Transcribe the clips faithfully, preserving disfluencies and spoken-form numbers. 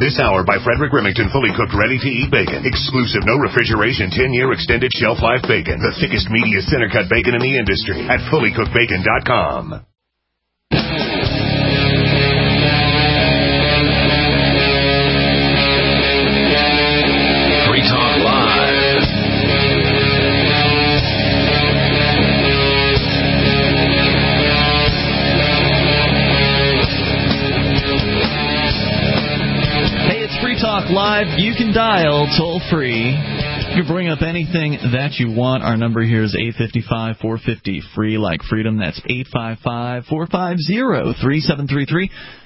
This hour by Frederick Remington, fully cooked, ready-to-eat bacon. Exclusive, no refrigeration, ten-year extended shelf life bacon. The thickest, meatiest, center-cut bacon in the industry at fully cooked bacon dot com. Free Talk Live. Hey, it's Free Talk Live. You can dial toll free. You can bring up anything that you want. Our number here is eight five five, four five zero, free like freedom. That's eight five five, four five zero, three seven three three.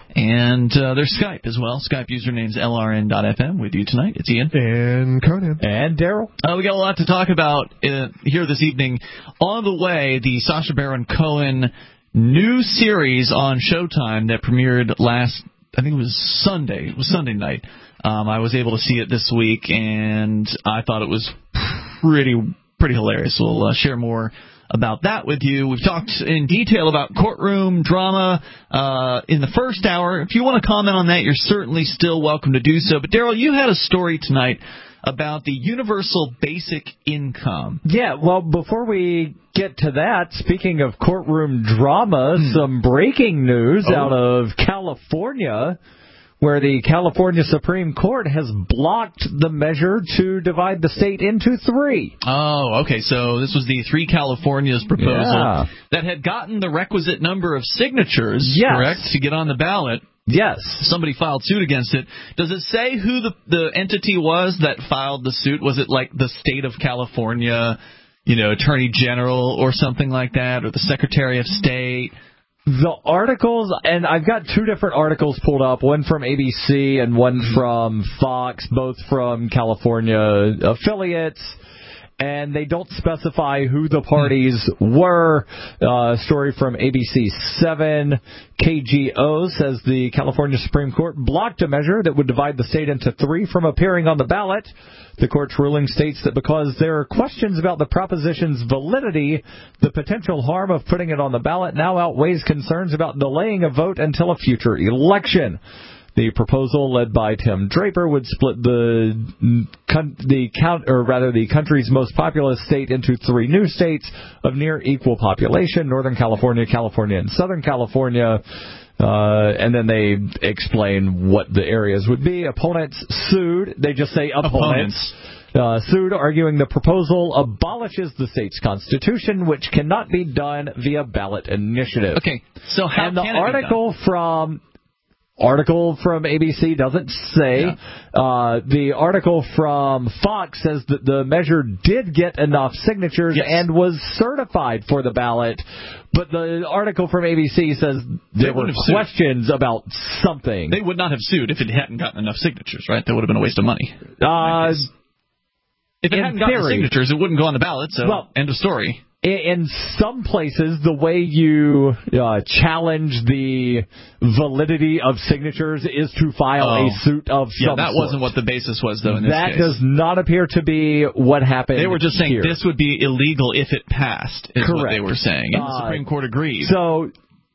And uh, there's Skype as well. Skype username's L R N dot F M. With you tonight, it's Ian. And Conan. And Daryl. Uh, we got a lot to talk about uh, here this evening. On the way, the Sacha Baron Cohen new series on Showtime that premiered last, I think it was Sunday. It was Sunday night. Um, I was able to see it this week, and I thought it was pretty pretty hilarious. We'll uh, share more about that with you. We've talked in detail about courtroom drama uh, in the first hour. If you want to comment on that, you're certainly still welcome to do so. But, Daryl, you had a story tonight about the universal basic income. Yeah, well, before we get to that, speaking of courtroom drama, mm. some breaking news oh. out of California, where the California Supreme Court has blocked the measure to divide the state into three. Oh, okay. So this was the Three Californias proposal yeah. that had gotten the requisite number of signatures, yes. correct, to get on the ballot. Yes. Somebody filed suit against it. Does it say who the, the entity was that filed the suit? Was it like the state of California, you know, Attorney General or something like that, or the Secretary of State? The articles, and I've got two different articles pulled up, one from A B C and one from Fox, both from California affiliates, and they don't specify who the parties were. Uh, story from A B C seven, K G O says the California Supreme Court blocked a measure that would divide the state into three from appearing on the ballot. The court's ruling states that because there are questions about the proposition's validity, the potential harm of putting it on the ballot now outweighs concerns about delaying a vote until a future election. The proposal, led by Tim Draper, would split the the count, or rather the country's most populous state into three new states of near equal population: Northern California, California, and Southern California. Uh, and then they explain what the areas would be. Opponents sued. They just say opponents. opponents. Uh, sued, arguing the proposal abolishes the state's constitution, which cannot be done via ballot initiative. Okay, so how and the can it article be done? from Article from A B C doesn't say. Yeah. Uh, the article from Fox says that the measure did get enough signatures yes. and was certified for the ballot. But the article from A B C says there were questions sued. about something. They would not have sued if it hadn't gotten enough signatures, right? That would have been a waste of money. Uh, if it hadn't gotten theory, signatures, it wouldn't go on the ballot, so well, end of story. In some places, the way you uh, challenge the validity of signatures is to file oh. a suit of yeah, some that sort. wasn't what the basis was, though, in this that case. does not appear to be what happened. They were just saying here. this would be illegal if it passed, is Correct. what they were saying, and uh, the Supreme Court agreed. So,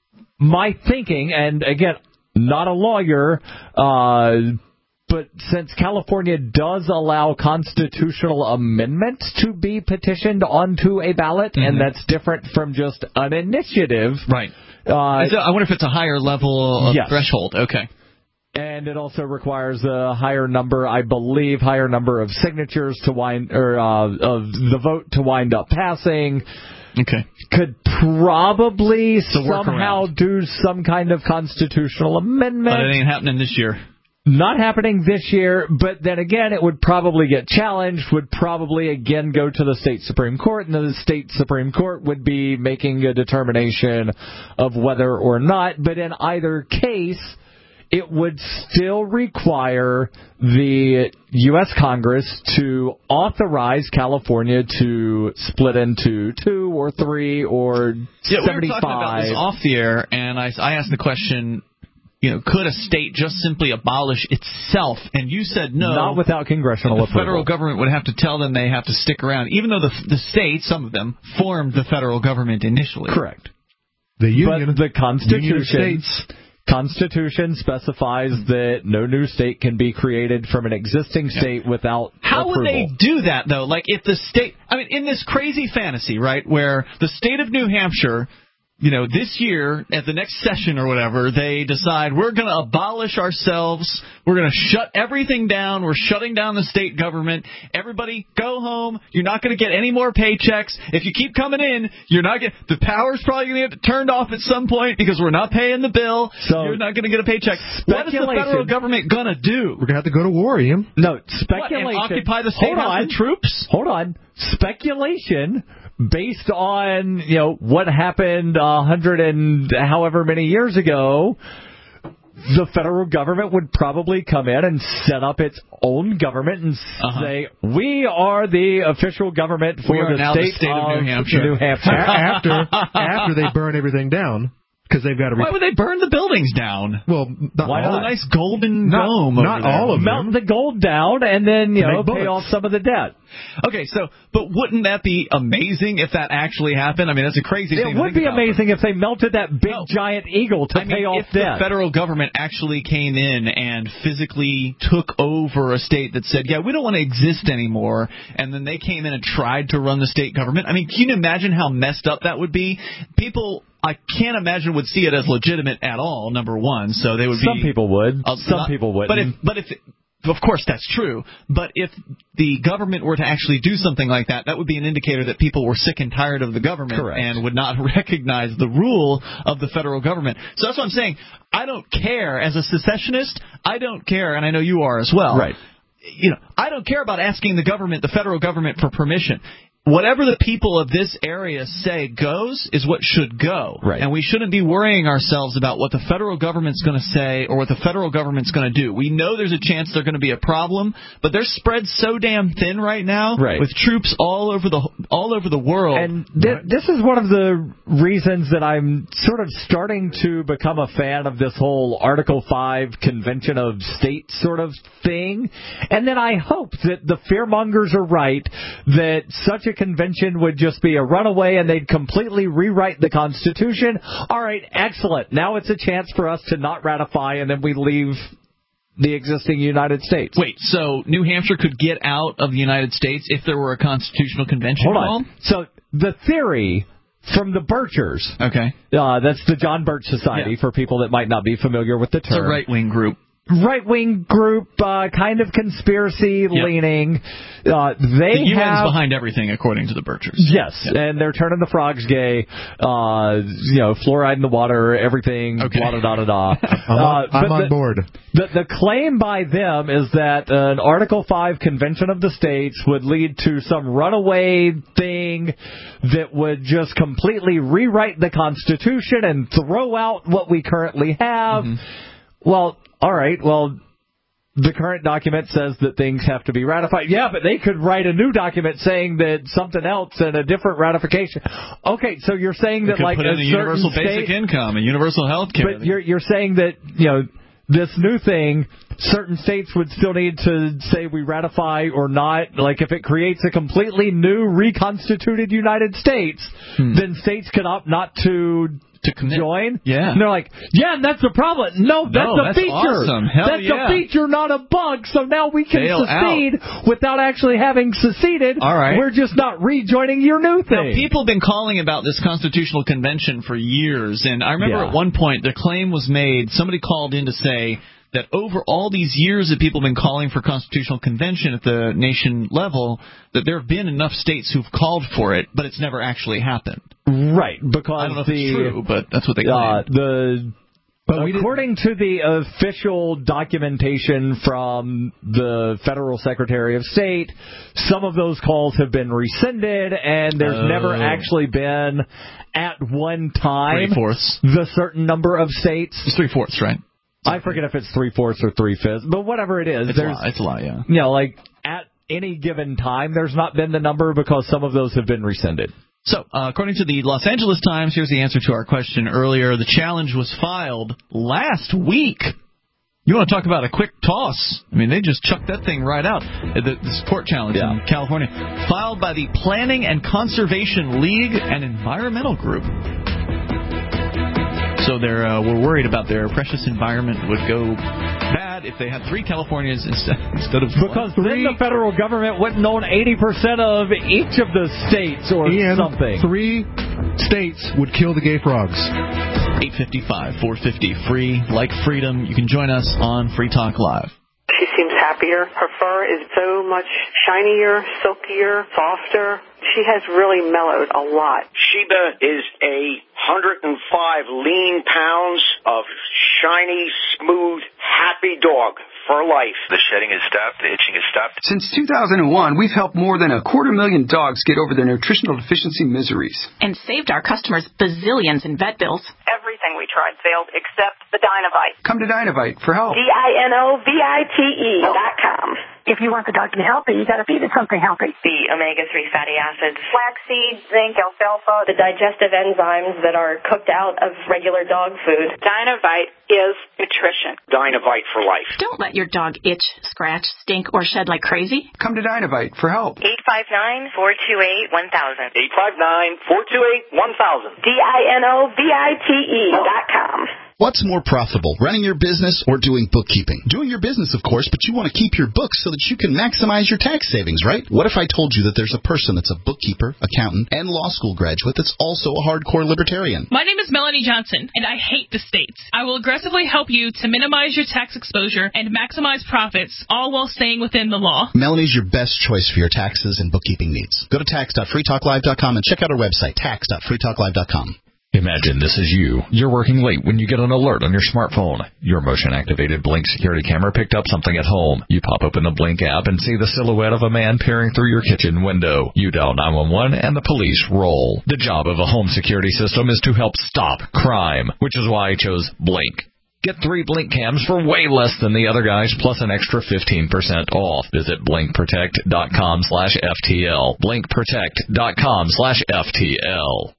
my thinking, and again, not a lawyer, uh, but since California does allow constitutional amendments to be petitioned onto a ballot, mm-hmm. and that's different from just an initiative. Right. Uh, I wonder if it's a higher level of yes. threshold. Okay. And it also requires a higher number, I believe, higher number of signatures to wind, or uh, of the vote to wind up passing. Okay. Could probably somehow around. do some kind of constitutional amendment. But it ain't happening this year. Not happening this year, but then again, it would probably get challenged, would probably again go to the state Supreme Court, and the state Supreme Court would be making a determination of whether or not. But in either case, it would still require the U S Congress to authorize California to split into two or three or yeah, seventy-five. We were talking about this off the air, and I, I asked the question, you know, could a state just simply abolish itself? And you said no. Not without congressional the approval. The federal government would have to tell them they have to stick around, even though the the states, some of them, formed the federal government initially. Correct. The union, but the Constitution union states Constitution specifies that no new state can be created from an existing state without How approval. would they do that, though? Like, if the state... I mean, in this crazy fantasy, right, where the state of New Hampshire... You know, this year, at the next session or whatever, they decide we're going to abolish ourselves. We're going to shut everything down. We're shutting down the state government. Everybody, go home. You're not going to get any more paychecks. If you keep coming in, you're not get the power's probably going to get turned off at some point because we're not paying the bill. So you're not going to get a paycheck. What is the federal government going to do? We're going to have to go to war, Ian. No, speculation. What, and occupy the state house with troops? Hold on. Speculation. Based on, you know, what happened a hundred and however many years ago, the federal government would probably come in and set up its own government and uh-huh. say, we are the official government for the state, the state of, of New Hampshire. New Hampshire. after, after they burn everything down. Because they've got to. Re- Why would they burn the buildings down? Well, not why all. not? A nice golden not, dome. Not over there. all of them. Melt the gold down and then you know pay off some of the debt. Okay, so but wouldn't that be amazing if that actually happened? I mean, that's a crazy it thing. It would be about. amazing if they melted that big no. giant eagle to I pay mean, off if debt. The federal government actually came in and physically took over a state that said, "Yeah, we don't want to exist anymore," and then they came in and tried to run the state government. I mean, can you imagine how messed up that would be? People. I can't imagine would see it as legitimate at all. Number one, so they would be. Some people would. Uh, Some not, people wouldn't. But if, but if, of course, that's true. But if the government were to actually do something like that, that would be an indicator that people were sick and tired of the government Correct. and would not recognize the rule of the federal government. So that's what I'm saying. I don't care as a secessionist. I don't care, and I know you are as well. Right. You know, I don't care about asking the government, the federal government, for permission. Whatever the people of this area say goes is what should go. Right. And we shouldn't be worrying ourselves about what the federal government's going to say or what the federal government's going to do. We know there's a chance they're going to be a problem, but they're spread so damn thin right now right. with troops all over the all over the world. And th- this is one of the reasons that I'm sort of starting to become a fan of this whole Article five Convention of States sort of thing. And then I hope that the fearmongers are right, that such a convention would just be a runaway and they'd completely rewrite the Constitution. All right, excellent. Now it's a chance for us to not ratify and then we leave the existing United States. Wait, so New Hampshire could get out of the United States if there were a constitutional convention Hold called? on. So the theory from the Birchers, okay, uh, that's the John Birch Society yeah. for people that might not be familiar with the term. It's a right-wing group. Right-wing group, uh, kind of conspiracy yep. leaning. Uh, they the U N's have behind everything, according to the Birchers. Yes, yep. and they're turning the frogs gay. Uh, you know, fluoride in the water, everything. Okay. Blah da da da. I'm, on, uh, I'm on the, board. The, the claim by them is that an Article five Convention of the States would lead to some runaway thing that would just completely rewrite the Constitution and throw out what we currently have. Mm-hmm. Well, all right, well, the current document says that things have to be ratified. Yeah, but they could write a new document saying that something else and a different ratification. Okay, so you're saying that could like put in a a universal state, basic income, a universal health care. But you're you're saying that, you know, this new thing, certain states would still need to say we ratify or not. Like if it creates a completely new reconstituted United States, hmm. then states could opt not to to commit. join. Yeah. And they're like, yeah, that's the problem. No, that's no, a that's feature. Awesome. Hell that's yeah. a feature, not a bug. So now we can Bail secede out. without actually having seceded. All right. We're just not rejoining your new thing. Now, people have been calling about this constitutional convention for years, and I remember yeah. at one point the claim was made, somebody called in to say that over all these years that people have been calling for constitutional convention at the nation level, that there have been enough states who've called for it, but it's never actually happened. Right, because I don't know if the, it's true, but that's what they claim. Uh, the But according to the official documentation from the Federal Secretary of State, some of those calls have been rescinded, and there's oh. never actually been, at one time, three-fourths. the certain number of states. It's three-fourths, right? I forget if it's three-fourths or three-fifths, but whatever it is. It's there's, a lot, it's a lot, yeah. You know, like, at any given time, there's not been the number because some of those have been rescinded. So, uh, according to the Los Angeles Times, here's the answer to our question earlier. The challenge was filed last week. You want to talk about a quick toss? I mean, they just chucked that thing right out. The, the support challenge yeah. in California. Filed by the Planning and Conservation League and Environmental Group. So they're uh, we're worried about their precious environment would go bad if they had three Californias instead instead of because one. then the federal government wouldn't own eighty percent of each of the states or and something. Three states would kill the gay frogs. eight fifty-five, four fifty, free, like freedom. You can join us on Free Talk Live. She seems happier. Her fur is so much shinier, silkier, softer. She has really mellowed a lot. Sheba is a one hundred five lean pounds of shiny, smooth, happy dog for life. The shedding has stopped. The itching has stopped. Since two thousand one, we've helped more than a quarter million dogs get over their nutritional deficiency miseries. And saved our customers bazillions in vet bills. Everything we tried failed except the Dynovite. Come to Dynovite for help. D I N O V I T E dot com. If you want the dog to be healthy, you got to feed it something healthy. The omega three fatty acids, flaxseed, zinc, alfalfa, the digestive enzymes that are cooked out of regular dog food. Dynovite is nutrition. Dynovite for life. Don't let your dog itch, scratch, stink, or shed like crazy. Come to Dynovite for help. eight five nine, four two eight, one thousand. eight five nine, four two eight, one thousand. D I N O V I T E dot com. What's more profitable, running your business or doing bookkeeping? Doing your business, of course, but you want to keep your books so that you can maximize your tax savings, right? What if I told you that there's a person that's a bookkeeper, accountant, and law school graduate that's also a hardcore libertarian? My name is Melanie Johnson, and I hate the states. I will aggressively help you to minimize your tax exposure and maximize profits, all while staying within the law. Melanie's your best choice for your taxes and bookkeeping needs. Go to tax dot free talk live dot com and check out our website, tax dot free talk live dot com. Imagine this is you. You're working late when you get an alert on your smartphone. Your motion-activated Blink security camera picked up something at home. You pop open the Blink app and see the silhouette of a man peering through your kitchen window. You dial nine one one and the police roll. The job of a home security system is to help stop crime, which is why I chose Blink. Get three Blink cams for way less than the other guys, plus an extra fifteen percent off. Visit blink protect dot com slash F T L. blink protect dot com slash F T L.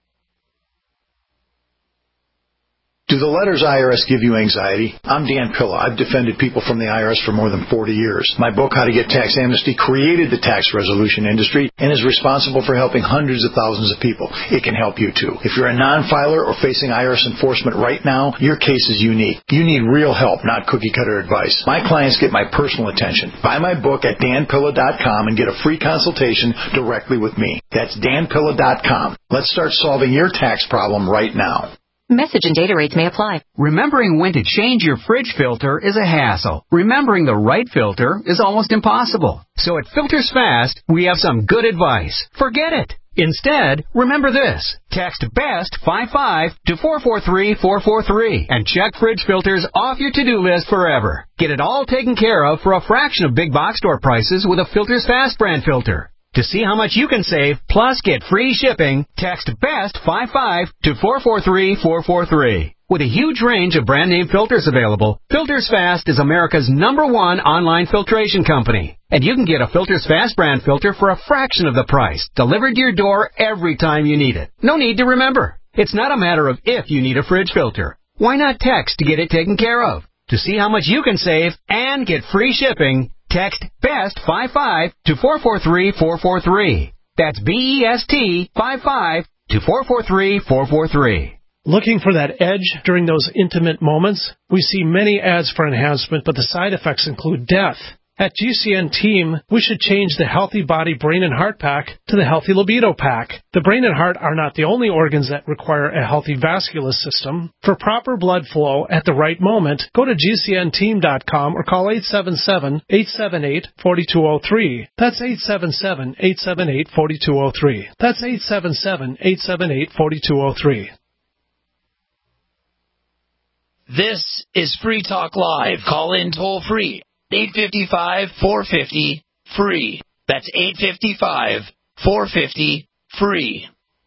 Do the letters I R S give you anxiety? I'm Dan Pilla. I've defended people from the I R S for more than forty years. My book, How to Get Tax Amnesty, created the tax resolution industry and is responsible for helping hundreds of thousands of people. It can help you, too. If you're a non-filer or facing I R S enforcement right now, your case is unique. You need real help, not cookie-cutter advice. My clients get my personal attention. Buy my book at dan pilla dot com and get a free consultation directly with me. That's dan pilla dot com. Let's start solving your tax problem right now. Message and data rates may apply. Remembering when to change your fridge filter is a hassle. Remembering the right filter is almost impossible. So at Filters Fast, we have some good advice. Forget it. Instead, remember this. Text BEST fifty-five to four four three four four three and check fridge filters off your to-do list forever. Get it all taken care of for a fraction of big box store prices with a Filters Fast brand filter. To see how much you can save, plus get free shipping, text BEST fifty-five to four four three four four three. With a huge range of brand name filters available, Filters Fast is America's number one online filtration company. And you can get a Filters Fast brand filter for a fraction of the price, delivered to your door every time you need it. No need to remember. It's not a matter of if you need a fridge filter. Why not text to get it taken care of? To see how much you can save and get free shipping, text BEST fifty-five to four four three four four three. That's B E S T fifty-five to four four three four four three. Looking for that edge during those intimate moments? We see many ads for enhancement, but the side effects include death. At G C N Team, we should change the Healthy Body Brain and Heart Pack to the Healthy Libido Pack. The brain and heart are not the only organs that require a healthy vascular system. For proper blood flow at the right moment, go to G C N team dot com or call eight seven seven, eight seven eight, four two zero three. That's eight seven seven, eight seven eight, four two zero three. That's eight seven seven, eight seven eight, four two zero three. This is Free Talk Live. Call in toll free. eight five five, four five zero, free. That's eight five five, four five zero, free.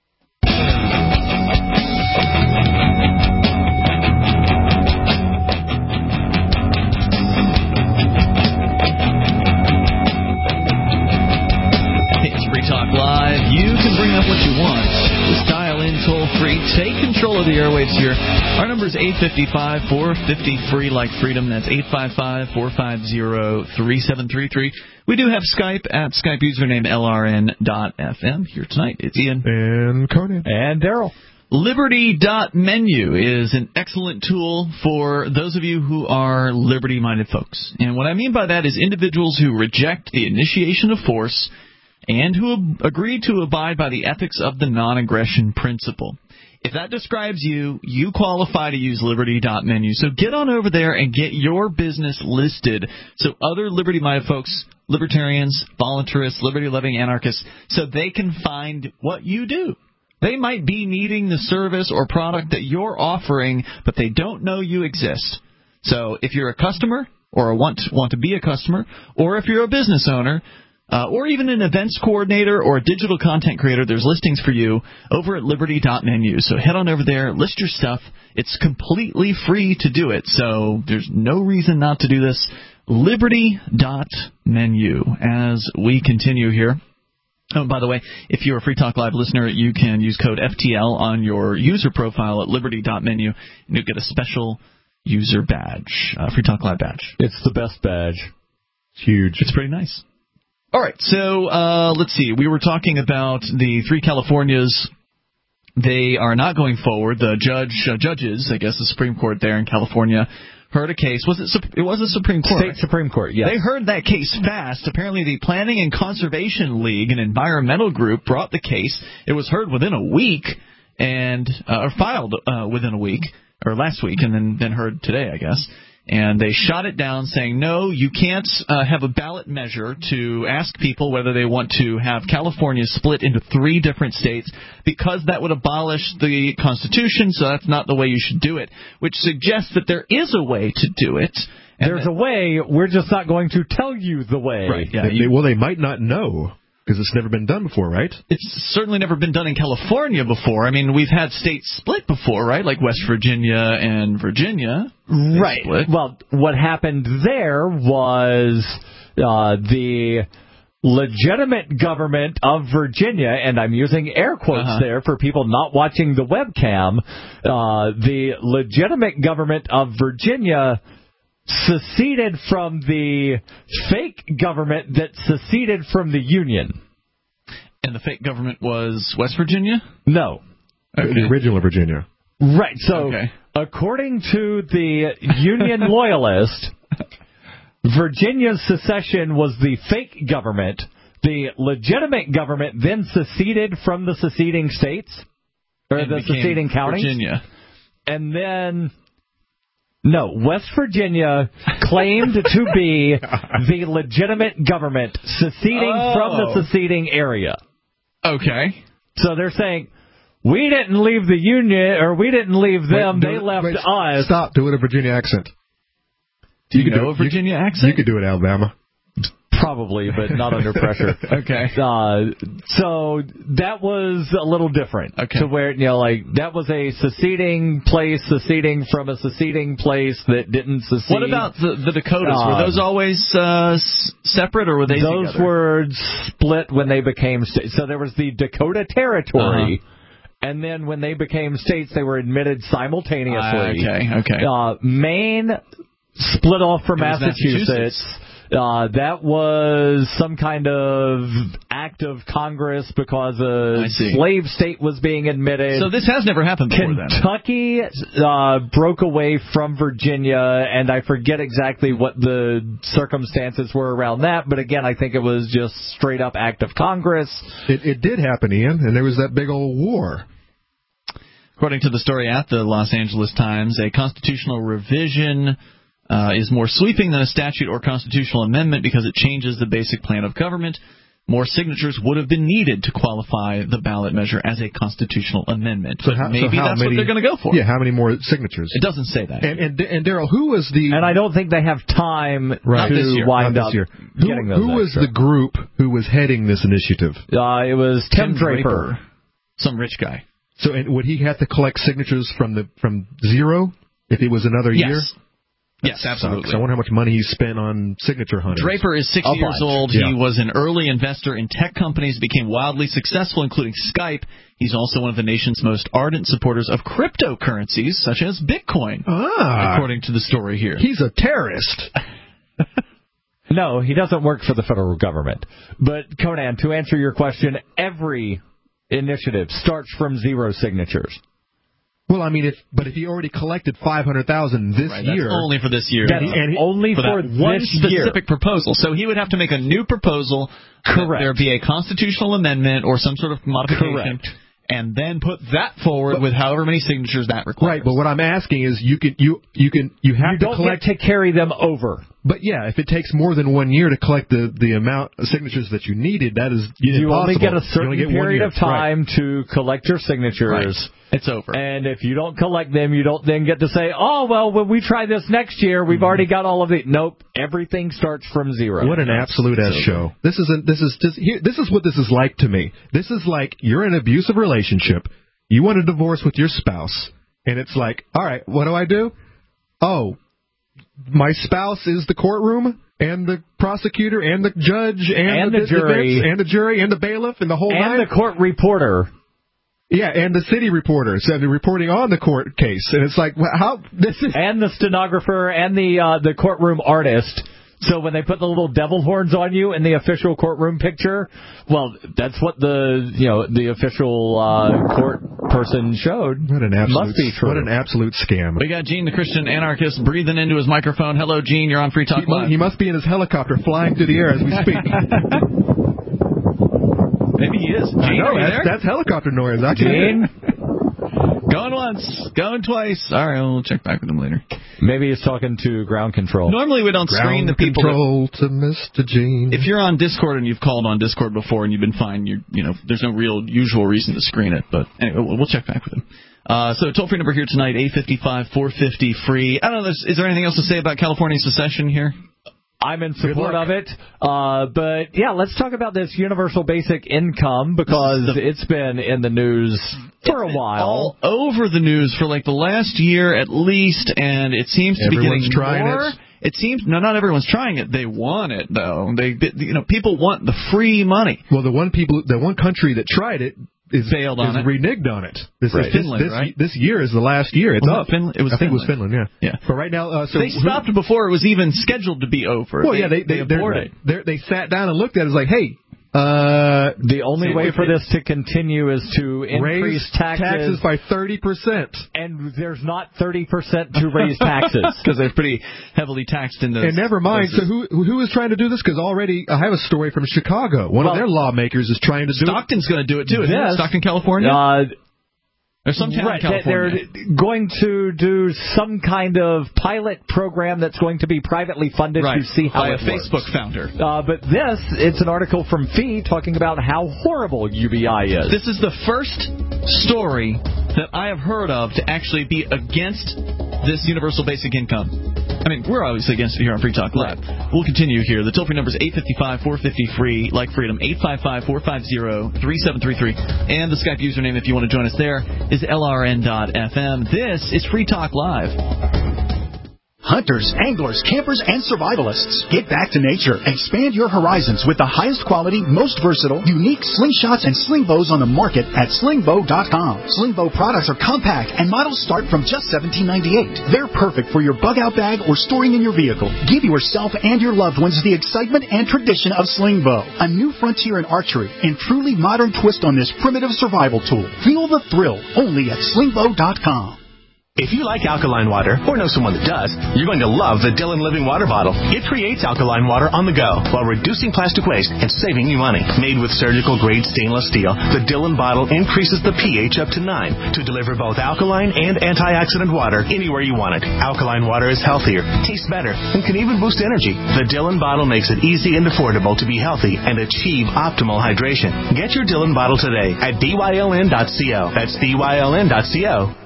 It's Free Talk Live. You can bring up what you want. Just dial in toll free. Take control of the airwaves here. Our number is eight five five, four five zero, free like freedom. That's eight five five, four five zero, three seven three three. We do have Skype at Skype username L R N dot F M. Here tonight, it's Ian. And Conan. And Daryl. Liberty dot menu is an excellent tool for those of you who are liberty-minded folks. And what I mean by that is individuals who reject the initiation of force and who ab- agree to abide by the ethics of the non-aggression principle. If that describes you, you qualify to use Liberty dot menu. So get on over there and get your business listed so other liberty-minded folks, libertarians, voluntarists, liberty-loving anarchists, so they can find what you do. They might be needing the service or product that you're offering, but they don't know you exist. So if you're a customer or want, want to be a customer, or if you're a business owner, Uh, or even an events coordinator or a digital content creator, there's listings for you over at Liberty dot menu. So head on over there, list your stuff. It's completely free to do it, so there's no reason not to do this. Liberty dot menu as we continue here. Oh, by the way, if you're a Free Talk Live listener, you can use code F T L on your user profile at Liberty dot menu, and you'll get a special user badge, uh, Free Talk Live badge. It's the best badge. It's huge. It's pretty nice. All right, so uh, let's see. We were talking about the three Californias. They are not going forward. The judge, uh, judges, I guess the Supreme Court there in California, heard a case. Was it? It was a Supreme Court. State Supreme Court. Yes. They heard that case fast. Apparently, the Planning and Conservation League, an environmental group, brought the case. It was heard within a week and uh, or filed uh, within a week or last week, and then then heard today, I guess. And they shot it down, saying, no, you can't uh, have a ballot measure to ask people whether they want to have California split into three different states because that would abolish the Constitution, so that's not the way you should do it, which suggests that there is a way to do it. There's that, a way, we're just not going to tell you the way. Right, yeah. They, You, well, they might not know. Because it's never been done before, right? It's certainly never been done in California before. I mean, we've had states split before, right? Like West Virginia and Virginia. Right. Split. Well, what happened there was uh, the legitimate government of Virginia, and I'm using air quotes uh-huh. there for people not watching the webcam, uh, the legitimate government of Virginia seceded from the fake government that seceded from the Union. And the fake government was West Virginia? No. Okay. The original Virginia. Right. So, okay. according to the Union loyalist, Virginia's secession was the fake government. The legitimate government then seceded from the seceding states, or and the seceding counties. Virginia. And then... No, West Virginia claimed to be the legitimate government seceding oh. from the seceding area. Okay. So they're saying, we didn't leave the Union, or we didn't leave them, wait, they left wait, us. Stop, do it a Virginia accent. Do you, you know do, a Virginia you, accent? You could do it, Alabama. Probably, but not under pressure. Okay. Uh, so that was a little different. Okay. To where, you know, like, that was a seceding place, seceding from a seceding place that didn't secede. What about the, the Dakotas? Uh, were those always uh, s- separate, or were they Those together? were split when they became states. So there was the Dakota Territory, uh-huh. and then when they became states, they were admitted simultaneously. Uh, okay, okay. Uh, Maine split off from Massachusetts. Massachusetts. Uh, that was some kind of act of Congress because a slave state was being admitted. So this has never happened before then. Kentucky uh, broke away from Virginia, and I forget exactly what the circumstances were around that, but again, I think it was just straight up act of Congress. It, it did happen, Ian, and there was that big old war. According to the story at the Los Angeles Times, a constitutional revision Uh, is more sweeping than a statute or constitutional amendment because it changes the basic plan of government. More signatures would have been needed to qualify the ballot measure as a constitutional amendment. So but how, maybe so how that's many, what they're going to go for. Yeah, how many more signatures? It doesn't say that. And and, and Daryl, who was the... And I don't think they have time right. to this year, wind this up year. getting who, those Who was extra. the group who was heading this initiative? Uh, it was Tim, Tim Draper. Draper. Some rich guy. So and would he have to collect signatures from the from zero if it was another yes. year? Yes, absolutely. So I wonder how much money he spent on signature hunting. Draper is sixty years old. Yeah. He was an early investor in tech companies, became wildly successful, including Skype. He's also one of the nation's most ardent supporters of cryptocurrencies, such as Bitcoin, ah, according to the story here. He's a terrorist. No, he doesn't work for the federal government. But, Conan, to answer your question, every initiative starts from zero signatures. Well, I mean, if but if he already collected five hundred thousand this right, year, that's only for this year, that's and he, only for, for that one this specific year. proposal. So he would have to make a new proposal. Correct. There be a constitutional amendment or some sort of modification. Correct. And then put that forward but, with however many signatures that requires. Right, but what I'm asking is, you can you you can you have you to don't collect get to carry them over. But yeah, if it takes more than one year to collect the, the amount of signatures that you needed, that is you impossible. only get a certain get period of time right. to collect your signatures. Right. It's over. And if you don't collect them, you don't then get to say, oh, well, when we try this next year, we've mm-hmm. already got all of it. Nope. Everything starts from zero. What an absolute S show. This isn't, this is just, here, this is what this is like to me. This is like, you're in an abusive relationship. You want a divorce with your spouse. And it's like, all right, what do I do? Oh, my spouse is the courtroom and the prosecutor and the judge and, and the, the jury the and the jury and the bailiff and the whole and nine. the court reporter. Yeah, and the city reporter, so they're reporting on the court case, and it's like, well, how this is and the stenographer and the uh, the courtroom artist. So when they put the little devil horns on you in the official courtroom picture, well, that's what the you know the official uh, court person showed. What an absolute, must be true. What an absolute scam. We got Gene, the Christian anarchist, breathing into his microphone. Hello, Gene. You're on Free Talk he, Live. He must be in his helicopter flying through the air as we speak. Maybe he is. Gene, I know, are you that's, there? that's helicopter noise. I Gene? Going once, going twice. All right, we'll check back with him later. Maybe he's talking to ground control. Normally we don't ground screen the people. Control that, to Mister Gene. If you're on Discord and you've called on Discord before and you've been fine, you you know there's no real usual reason to screen it. But anyway, we'll, we'll check back with him. Uh, so toll free number here tonight, eight five five, four five zero, free. I don't know. Is there anything else to say about California secession here? I'm in support of it. Uh, but, yeah, let's talk about this universal basic income because the, it's been in the news for a while. All over the news for like the last year at least, and it seems to Everyone's be getting trying more. It. It seems no, not everyone's trying it. They want it though. They, you know, people want the free money. Well, the one people, the one country that tried it is failed on is it. reneged on it. This right. is Finland, this, right? This year is the last year. It's was up. It, Finland? It was I think Finland. it was Finland. Yeah. Yeah. But right now, uh, so they stopped who, before it was even scheduled to be over. Well, they, yeah, they they they aborted. They they sat down and looked at it. It's like, hey. Uh, the only way for this to continue is to increase raise taxes. taxes by thirty percent. And there's not thirty percent to raise taxes. Because they're pretty heavily taxed in those. And never mind, places. so who who is trying to do this? Because already, I have a story from Chicago. One well, of their lawmakers is trying to do Stockton's going to do it too, isn't this, it? Stockton, California? Uh, There's some town right, in California. They're going to do some kind of pilot program that's going to be privately funded right. to see how by it a works. Facebook founder. Uh, but this, it's an article from Fee talking about how horrible U B I is. This is the first story that I have heard of to actually be against this universal basic income. I mean, we're obviously against it here on Free Talk Live. Right. We'll continue here. The toll-free number is eight five five, four five zero, free, like freedom, eight five five, four five zero, three seven three three. And the Skype username, if you want to join us there, is L R N dot F M. This is Free Talk Live. Hunters, anglers, campers, and survivalists. Get back to nature. Expand your horizons with the highest quality, most versatile, unique slingshots and sling bows on the market at sling bow dot com. Sling bow products are compact and models start from just seventeen ninety-eight. They're perfect for your bug out bag or storing in your vehicle. Give yourself and your loved ones the excitement and tradition of sling bow, a new frontier in archery and truly modern twist on this primitive survival tool. Feel the thrill only at sling bow dot com. If you like alkaline water, or know someone that does, you're going to love the Dillon Living Water Bottle. It creates alkaline water on the go while reducing plastic waste and saving you money. Made with surgical-grade stainless steel, the Dillon bottle increases the pH up to nine to deliver both alkaline and antioxidant water anywhere you want it. Alkaline water is healthier, tastes better, and can even boost energy. The Dillon bottle makes it easy and affordable to be healthy and achieve optimal hydration. Get your Dillon bottle today at B Y L N dot co. That's B Y L N dot co.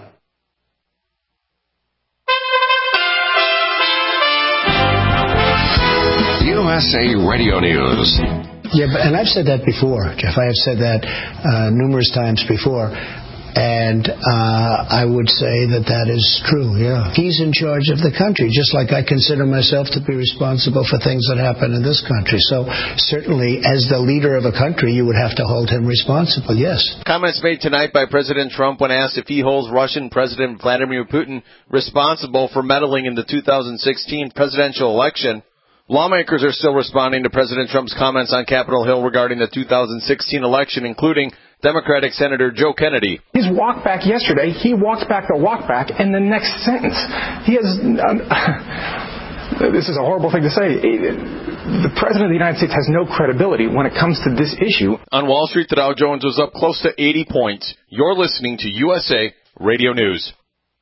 U S A Radio News. Yeah, but, and I've said that before, Jeff. I have said that uh, numerous times before. And uh, I would say that that is true, yeah. He's in charge of the country, just like I consider myself to be responsible for things that happen in this country. So certainly, as the leader of a country, you would have to hold him responsible, yes. Comments made tonight by President Trump when asked if he holds Russian President Vladimir Putin responsible for meddling in the two thousand sixteen presidential election. Lawmakers are still responding to President Trump's comments on Capitol Hill regarding the two thousand sixteen election, including Democratic Senator Joe Kennedy. His walk back yesterday, he walks back the walk back in the next sentence. He has... Um, this is a horrible thing to say. The President of the United States has no credibility when it comes to this issue. On Wall Street, the Dow Jones was up close to eighty points. You're listening to U S A Radio News.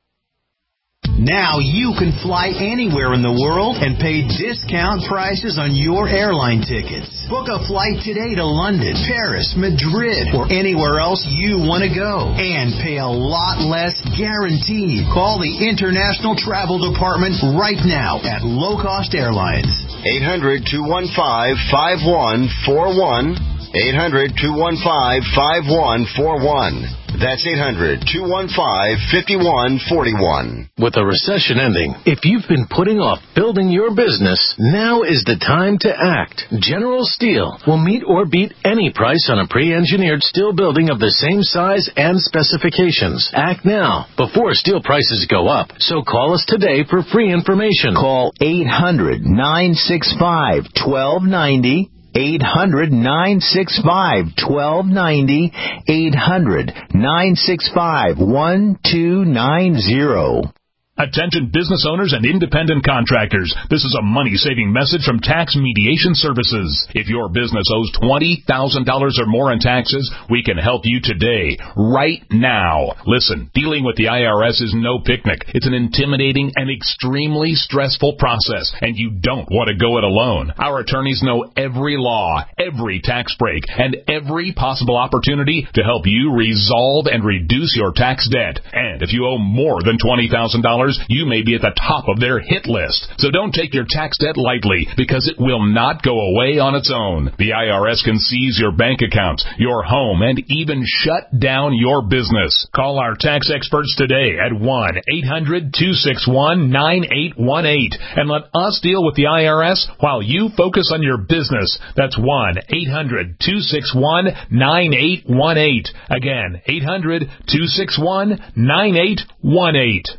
Now you can fly anywhere in the world and pay discount prices on your airline tickets. Book a flight today to London, Paris, Madrid, or anywhere else you want to go. And pay a lot less guaranteed. Call the International Travel Department right now at Low Cost Airlines. eight hundred, two one five, five one four one. eight hundred, two one five, five one four one. That's eight hundred, two one five, five one four one. With the recession ending, if you've been putting off building your business, now is the time to act. General Steel will meet or beat any price on a pre-engineered steel building of the same size and specifications. Act now, before steel prices go up. So call us today for free information. Call eight hundred, nine six five, one two nine zero. eight hundred, nine six five, one two nine zero. eight hundred, nine six five, one two nine zero. Attention business owners and independent contractors. This is a money-saving message from Tax Mediation Services. If your business owes twenty thousand dollars or more in taxes, we can help you today, right now. Listen, dealing with the I R S is no picnic. It's an intimidating and extremely stressful process, and you don't want to go it alone. Our attorneys know every law, every tax break, and every possible opportunity to help you resolve and reduce your tax debt. And if you owe more than twenty thousand dollars, you may be at the top of their hit list. So don't take your tax debt lightly, because it will not go away on its own. The I R S can seize your bank accounts, your home, and even shut down your business. Call our tax experts today at one eight hundred, two six one, nine eight one eight and let us deal with the I R S while you focus on your business. That's one eight hundred, two six one, nine eight one eight. Again, eight hundred, two six one, nine eight one eight.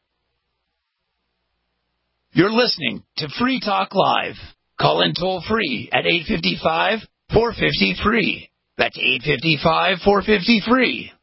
You're listening to Free Talk Live. Call in toll free at eight five five, four five zero, free. That's eight five five, four five zero, free.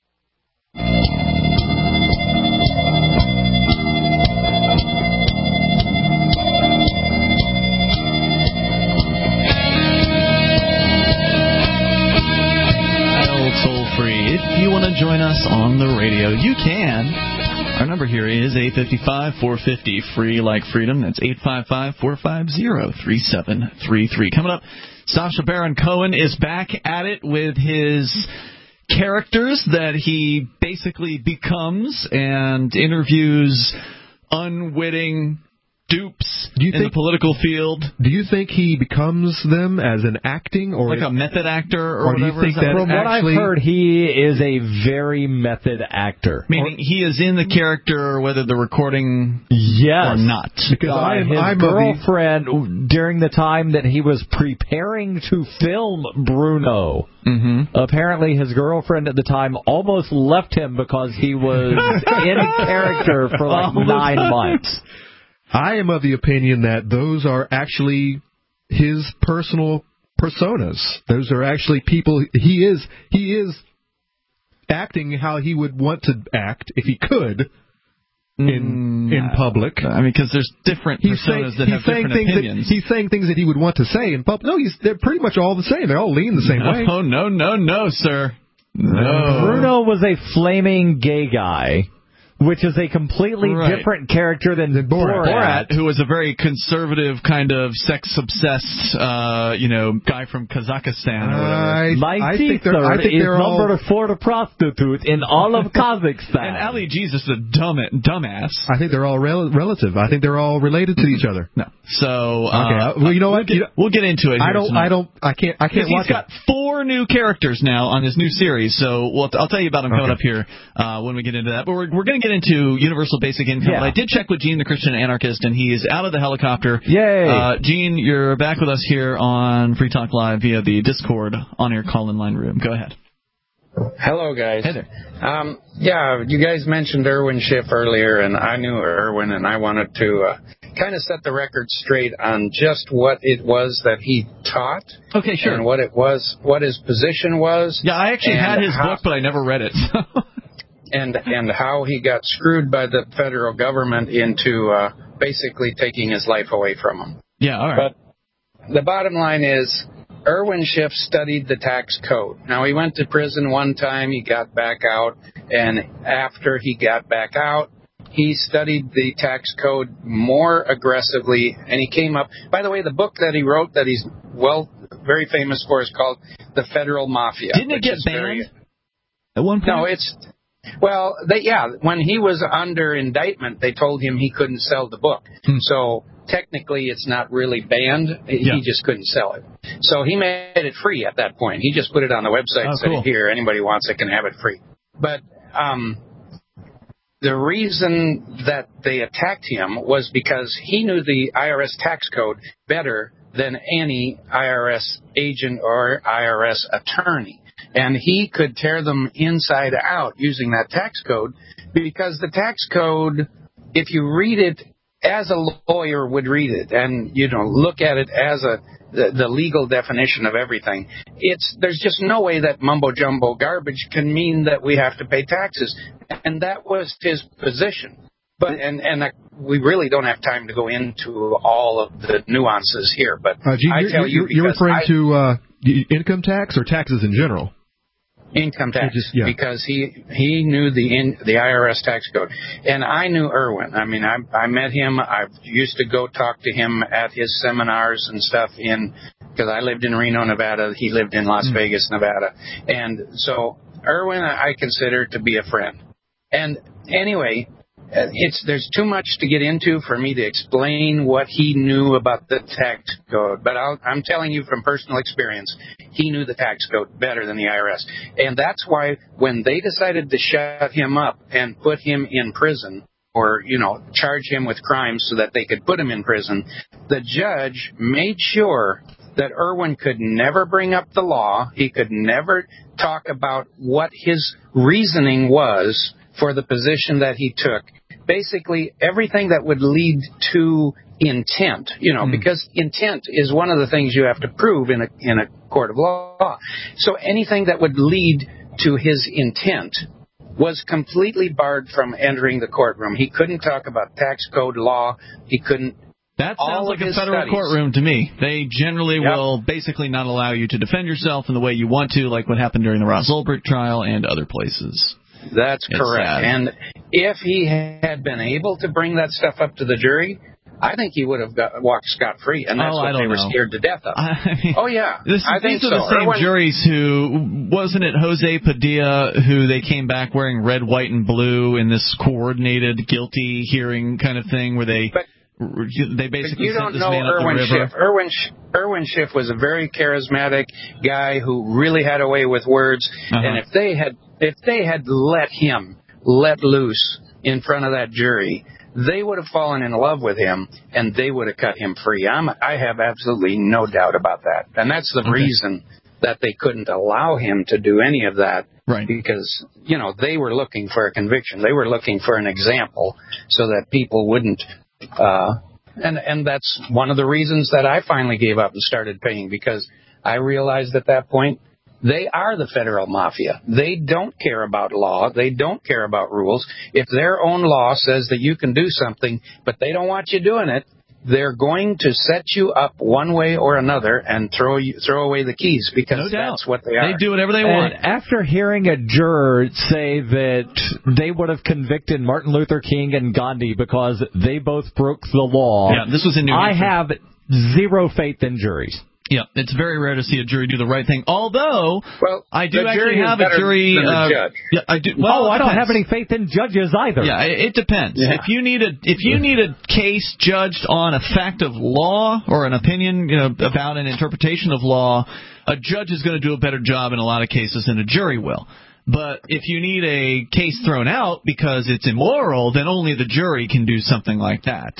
Toll free. If you want to join us on the radio, you can. Our number here is eight five five, four five zero, free like freedom. That's eight five five, four five zero, three seven three three. Coming up, Sacha Baron Cohen is back at it with his characters that he basically becomes and interviews unwitting dupes do you in think, the political field. Do you think he becomes them as an acting or like a method actor or, or whatever? Do you think that From what actually, I've heard, he is a very method actor. Meaning or, he is in the character whether the recording yes, or not. Because uh, I am his I'm girlfriend the... during the time that he was preparing to film Bruno. Mm-hmm. Apparently, his girlfriend at the time almost left him because he was in character for like nine months. I am of the opinion that those are actually his personal personas. Those are actually people he is he is acting how he would want to act if he could in mm, in public. I mean, because there's different he's personas saying, that have different opinions. That, he's saying things that he would want to say in public. No, he's they're pretty much all the same. They all lean the same no, way. Oh no no no sir. No. Bruno was a flaming gay guy. Which is a completely right. different character than Borat. Borat, who was a very conservative, kind of sex-obsessed, uh, you know, guy from Kazakhstan or whatever. My I think they're, I think is they're number all... for the prostitute in all of Kazakhstan. And Ali G's just a dumb dumbass. I think they're all rel- relative. I think they're all related to each other. No. So, uh, okay. Well, you know we'll what? Get, we'll get into it. I don't. Tonight. I don't. I can't. I can't watch He's got it. four new characters now on his new series. So we'll, I'll tell you about them coming okay. up here uh, when we get into that. But we're we're going to get into Universal Basic Income. Yeah. But I did check with Gene, the Christian Anarchist, and he is out of the helicopter. Yay! Uh, Gene, you're back with us here on Free Talk Live via the Discord on-air call-in line room. Go ahead. Hello, guys. Hey there. Um, yeah, you guys mentioned Irwin Schiff earlier, and I knew Irwin, and I wanted to uh, kind of set the record straight on just what it was that he taught. Okay, sure. And what it was, what his position was. Yeah, I actually had his how, book, but I never read it. and and how he got screwed by the federal government into uh, basically taking his life away from him. Yeah, all right. But the bottom line is, Irwin Schiff studied the tax code. Now, he went to prison one time, he got back out, and after he got back out, he studied the tax code more aggressively, and he came up... By the way, the book that he wrote that he's well, very famous for is called The Federal Mafia. Didn't it get banned very, at one point? No, it's... Well, they, yeah, when he was under indictment, they told him he couldn't sell the book. Hmm. So technically, it's not really banned. Yeah. He just couldn't sell it. So he made it free at that point. He just put it on the website oh, and said, cool. here, anybody wants it can have it free. But um, the reason that they attacked him was because he knew the I R S tax code better than any I R S agent or I R S attorney. And he could tear them inside out using that tax code, because the tax code, if you read it as a lawyer would read it, and you know look at it as a the, the legal definition of everything, it's there's just no way that mumbo jumbo garbage can mean that we have to pay taxes, and that was his position. But and and uh, we really don't have time to go into all of the nuances here. But uh, Gene, I you're, tell you, you're, you're referring I, to uh, income tax or taxes in general. Income tax, just, yeah. because he he knew the in, the I R S tax code, and I knew Irwin. I mean, I I met him. I used to go talk to him at his seminars and stuff in because I lived in Reno, Nevada. He lived in Las mm. Vegas, Nevada, and so Irwin I consider to be a friend. And anyway, it's there's too much to get into for me to explain what he knew about the tax code, but I'll, I'm telling you from personal experience, he knew the tax code better than the I R S. And that's why when they decided to shut him up and put him in prison, or, you know, charge him with crimes so that they could put him in prison, the judge made sure that Irwin could never bring up the law. He could never talk about what his reasoning was for the position that he took. Basically, everything that would lead to intent, you know, mm. because intent is one of the things you have to prove in a in a court of law. So anything that would lead to his intent was completely barred from entering the courtroom. He couldn't talk about tax code law. He couldn't. That sounds all like a federal studies. courtroom to me. They generally yep. will basically not allow you to defend yourself in the way you want to, like what happened during the Ross Ulbricht trial and other places. That's it's correct. Sad. And if he had been able to bring that stuff up to the jury, I think he would have got, walked scot-free, and that's oh, what I don't they were know. scared to death of. I mean, oh, yeah. This, I think these are so. the same Irwin, juries who, wasn't it Jose Padilla, who they came back wearing red, white, and blue in this coordinated guilty hearing kind of thing where they... But, They basically you sent don't this know man up Irwin the river. Schiff. Irwin, Irwin Schiff was a very charismatic guy who really had a way with words, uh-huh. and if they had if they had let him let loose in front of that jury, they would have fallen in love with him, and they would have cut him free. I'm, I have absolutely no doubt about that, and that's the okay. reason that they couldn't allow him to do any of that. Right. Because, you know, they were looking for a conviction. They were looking for an example so that people wouldn't. Uh, and, and that's one of the reasons that I finally gave up and started paying, because I realized at that point they are the federal mafia. They don't care about law. They don't care about rules. If their own law says that you can do something, but they don't want you doing it, they're going to set you up one way or another and throw you, throw away the keys, because no that's what they are. They do whatever they and want. After hearing a juror say that they would have convicted Martin Luther King and Gandhi because they both broke the law, yeah, this was in New Hampshire. I have zero faith in juries. Yeah, it's very rare to see a jury do the right thing. Although, well, I do the actually jury have is a jury. Than uh, the judge. Yeah, I do. Well, oh, I don't have any faith in judges either. Yeah, it, it depends. Yeah. If you need a if you need a case judged on a fact of law or an opinion, you know, about an interpretation of law, a judge is going to do a better job in a lot of cases than a jury will. But if you need a case thrown out because it's immoral, then only the jury can do something like that.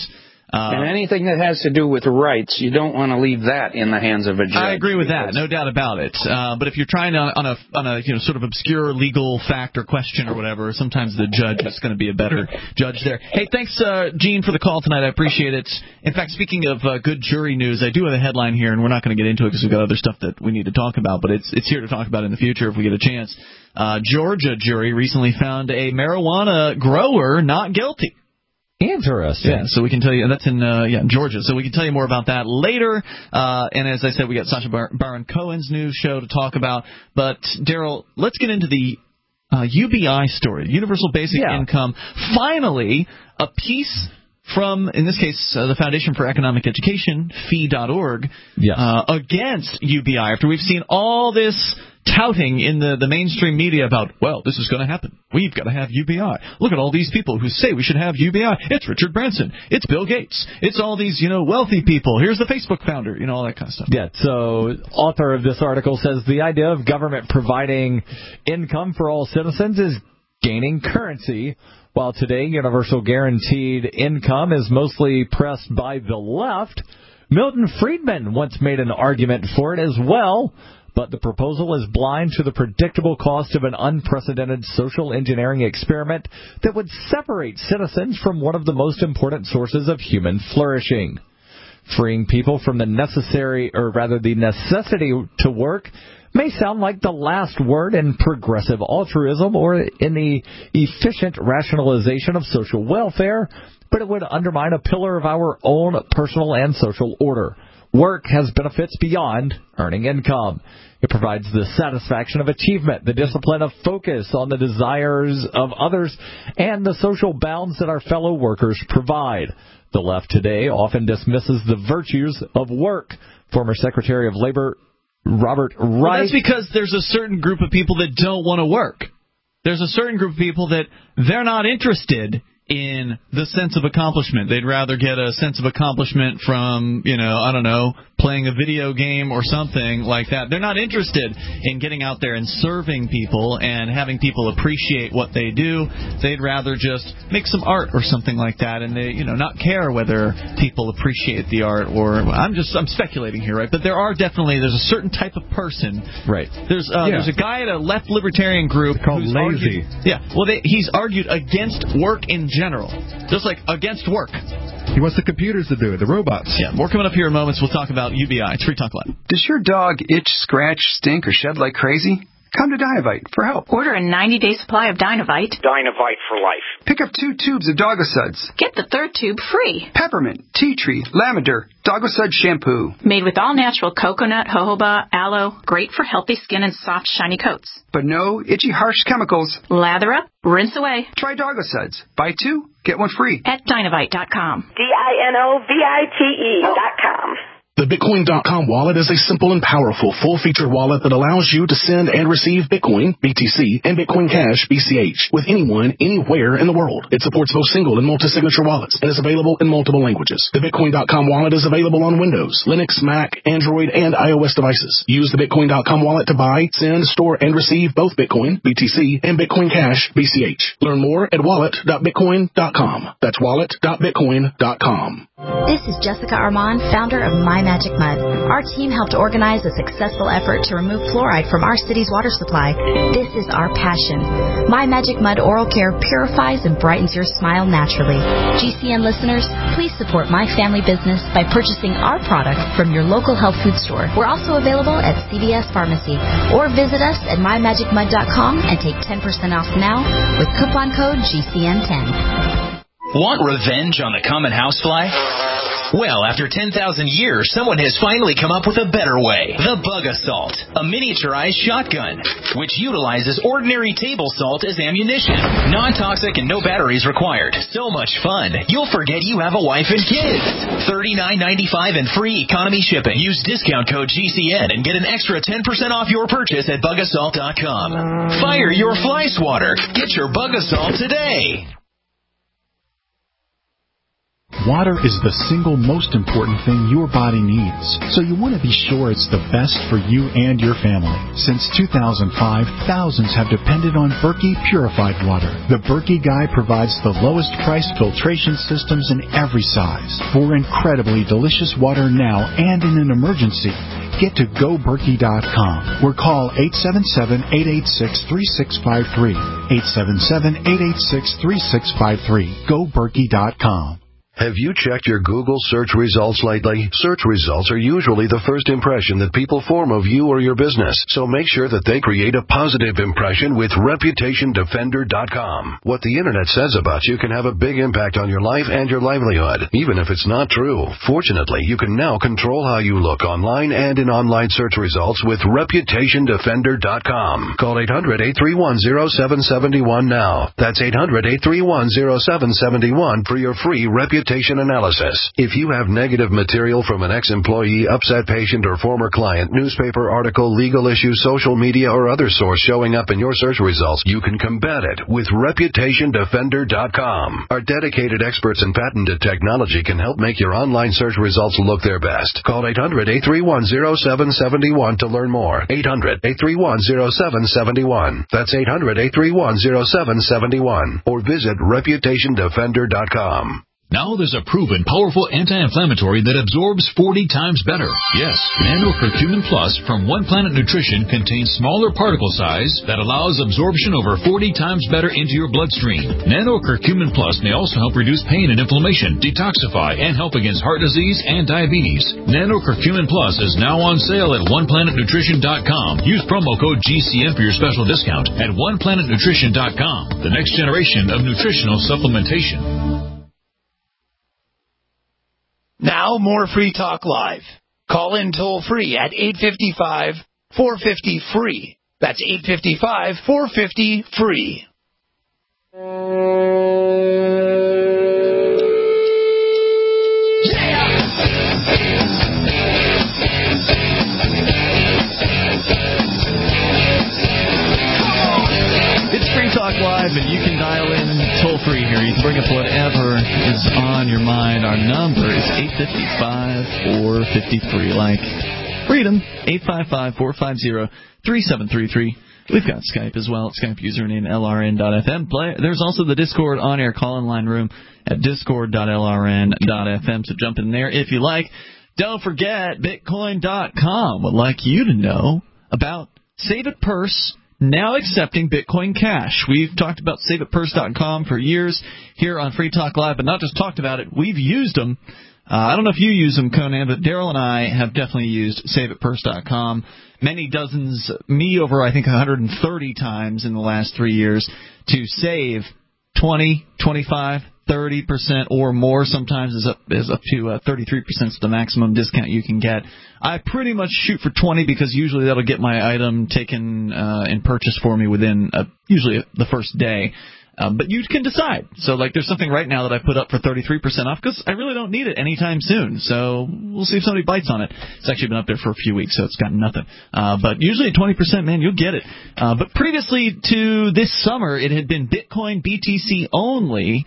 Uh, and anything that has to do with rights, you don't want to leave that in the hands of a judge. I agree with that, no doubt about it. Uh, but if you're trying to, on a on a you know sort of obscure legal fact or question or whatever, sometimes the judge is going to be a better judge there. Hey, thanks, uh, Gene, for the call tonight. I appreciate it. In fact, speaking of uh, good jury news, I do have a headline here, and we're not going to get into it because we've got other stuff that we need to talk about. But it's it's here to talk about in the future if we get a chance. Uh, Georgia jury recently found a marijuana grower not guilty. Interesting. Yeah, so we can tell you, and that's in uh, yeah Georgia. So we can tell you more about that later. Uh, and as I said, we got Sacha Bar- Baron Cohen's news show to talk about. But Daryl, let's get into the uh, U B I story, Universal Basic yeah. Income. Finally, a piece from, in this case, uh, the Foundation for Economic Education, fee dot org, yes. uh, against U B I. After we've seen all this touting in the, the mainstream media about, well, this is going to happen. We've got to have U B I. Look at all these people who say we should have U B I. It's Richard Branson. It's Bill Gates. It's all these, you know, wealthy people. Here's the Facebook founder. You know, all that kind of stuff. Yeah, so author of this article says the idea of government providing income for all citizens is gaining currency. While today universal guaranteed income is mostly pressed by the left, Milton Friedman once made an argument for it as well. But the proposal is blind to the predictable cost of an unprecedented social engineering experiment that would separate citizens from one of the most important sources of human flourishing. Freeing people from the necessary, or rather the necessity to work, may sound like the last word in progressive altruism or in the efficient rationalization of social welfare, but it would undermine a pillar of our own personal and social order. Work has benefits beyond earning income. It provides the satisfaction of achievement, the discipline of focus on the desires of others, and the social bounds that our fellow workers provide. The left today often dismisses the virtues of work. Former Secretary of Labor Robert Reich. Well, that's because there's a certain group of people that don't want to work. There's a certain group of people that they're not interested in the sense of accomplishment. They'd rather get a sense of accomplishment from, you know, I don't know, playing a video game or something like that. They're not interested in getting out there and serving people and having people appreciate what they do. They'd rather just make some art or something like that, and they, you know, not care whether people appreciate the art or. I'm just I'm speculating here, right? But there are definitely there's a certain type of person. Right. There's uh, Yeah. there's a guy at a left libertarian group called who's lazy. Argued, yeah. Well, they, he's argued against work in general, just like against work. He wants the computers to do it, the robots. Yeah, more coming up here in moments. We'll talk about U B I. It's Free Talk Live. Does your dog itch, scratch, stink, or shed like crazy? Come to Dinovite for help. Order a ninety-day supply of Dinovite. Dinovite for life. Pick up two tubes of Doggosuds. Get the third tube free. Peppermint, tea tree, lavender, Doggosud shampoo. Made with all-natural coconut, jojoba, aloe. Great for healthy skin and soft, shiny coats. But no itchy, harsh chemicals. Lather up, rinse away. Try Doggosuds. Buy two, get one free. At Dinovite dot com. D I N O V I T E dot com. The Bitcoin dot com wallet is a simple and powerful full-featured wallet that allows you to send and receive Bitcoin, B T C, and Bitcoin Cash, B C H, with anyone, anywhere in the world. It supports both single and multi-signature wallets and is available in multiple languages. The Bitcoin dot com wallet is available on Windows, Linux, Mac, Android, and iOS devices. Use the Bitcoin dot com wallet to buy, send, store, and receive both Bitcoin, B T C, and Bitcoin Cash, B C H. Learn more at wallet dot bitcoin dot com. That's wallet dot bitcoin dot com. This is Jessica Armand, founder of My Magic Mud. Our team helped organize a successful effort to remove fluoride from our city's water supply. This is our passion. My Magic Mud Oral Care purifies and brightens your smile naturally. G C N listeners, please support my family business by purchasing our product from your local health food store. We're also available at C V S Pharmacy, or visit us at my magic mud dot com and take ten percent off now with coupon code G C N ten. Want revenge on the common housefly? Well, after ten thousand years, someone has finally come up with a better way. The Bug Assault, a miniaturized shotgun, which utilizes ordinary table salt as ammunition. Non-toxic and no batteries required. So much fun, you'll forget you have a wife and kids. thirty-nine ninety-five and free economy shipping. Use discount code G C N and get an extra ten percent off your purchase at bug assault dot com. Fire your fly swatter. Get your Bug Assault today. Water is the single most important thing your body needs, so you want to be sure it's the best for you and your family. Since two thousand five, thousands have depended on Berkey purified water. The Berkey Guy provides the lowest priced filtration systems in every size for incredibly delicious water now and in an emergency. Get to go berkey dot com or call eight seven seven, eight eight six, three six five three. eight seven seven, eight eight six, three six five three. go berkey dot com. Have you checked your Google search results lately? Search results are usually the first impression that people form of you or your business, so make sure that they create a positive impression with reputation defender dot com. What the Internet says about you can have a big impact on your life and your livelihood, even if it's not true. Fortunately, you can now control how you look online and in online search results with reputation defender dot com. Call eight hundred, eight three one, zero seven seven one now. That's eight hundred, eight three one, zero seven seven one for your free reputation analysis. If you have negative material from an ex-employee, upset patient, or former client, newspaper article, legal issue, social media, or other source showing up in your search results, you can combat it with reputation defender dot com. Our dedicated experts in patented technology can help make your online search results look their best. Call eight hundred, eight three one, zero seven seven one to learn more. eight hundred, eight three one, zero seven seven one. That's eight hundred, eight three one, zero seven seven one. Or visit reputation defender dot com. Now there's a proven, powerful anti-inflammatory that absorbs forty times better. Yes, Nano Curcumin Plus from One Planet Nutrition contains smaller particle size that allows absorption over forty times better into your bloodstream. Nano Curcumin Plus may also help reduce pain and inflammation, detoxify, and help against heart disease and diabetes. Nano Curcumin Plus is now on sale at one planet nutrition dot com. Use promo code G C N for your special discount at one planet nutrition dot com. The next generation of nutritional supplementation. Now more Free Talk Live. Call in toll free at eight five five, four five zero, free. That's eight five five, four five zero, free. It's Free Talk Live, and you can dial in toll-free here. You can bring up whatever is on your mind. Our number is eight five five, four five zero, free, like freedom, eight five five, four five zero, three seven three three. We've got Skype as well. Skype username L R N dot F M. There's also the Discord on-air call-in line room at discord dot L R N dot F M, so jump in there if you like. Don't forget, bitcoin dot com would like you to know about Save It Purse, now accepting Bitcoin Cash. We've talked about save it purse dot com for years here on Free Talk Live, but not just talked about it, we've used them. Uh, I don't know if you use them, Conan, but Daryl and I have definitely used save it purse dot com many dozens, me over I think one hundred thirty times in the last three years to save twenty, twenty-five, thirty percent or more. Sometimes is up is up to uh, thirty-three percent is the maximum discount you can get. I pretty much shoot for twenty because usually that'll get my item taken uh, and purchased for me within uh, usually the first day. Um, but you can decide. So, like, there's something right now that I put up for thirty-three percent off because I really don't need it anytime soon. So we'll see if somebody bites on it. It's actually been up there for a few weeks, so it's gotten nothing. Uh, but usually at twenty percent, man, you'll get it. Uh, but previously to this summer, it had been Bitcoin B T C only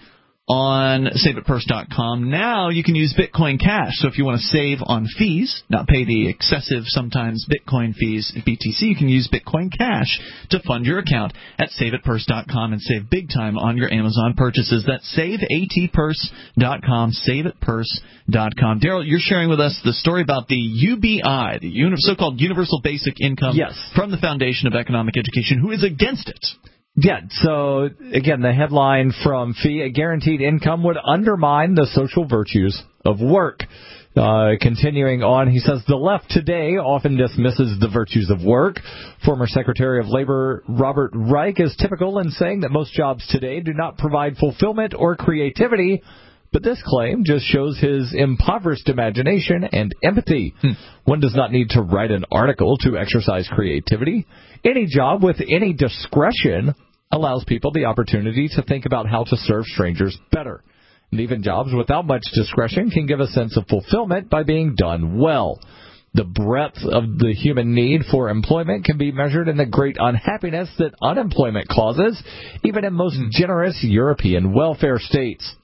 on save it purse dot com. Now you can use Bitcoin Cash. So if you want to save on fees, not pay the excessive sometimes Bitcoin fees at B T C, you can use Bitcoin Cash to fund your account at save it purse dot com and save big time on your Amazon purchases. That's save it purse dot com, save it purse dot com. Daryl, you're sharing with us the story about the U B I, the uni- so-called Universal Basic Income, yes, from the Foundation of Economic Education, who is against it. Yeah, so, again, the headline from F E E, a guaranteed income would undermine the social virtues of work. Uh, continuing on, he says, the left today often dismisses the virtues of work. Former Secretary of Labor Robert Reich is typical in saying that most jobs today do not provide fulfillment or creativity, but this claim just shows his impoverished imagination and empathy. Hmm. One does not need to write an article to exercise creativity. Any job with any discretion allows people the opportunity to think about how to serve strangers better. And even jobs without much discretion can give a sense of fulfillment by being done well. The breadth of the human need for employment can be measured in the great unhappiness that unemployment causes, even in most generous European welfare states.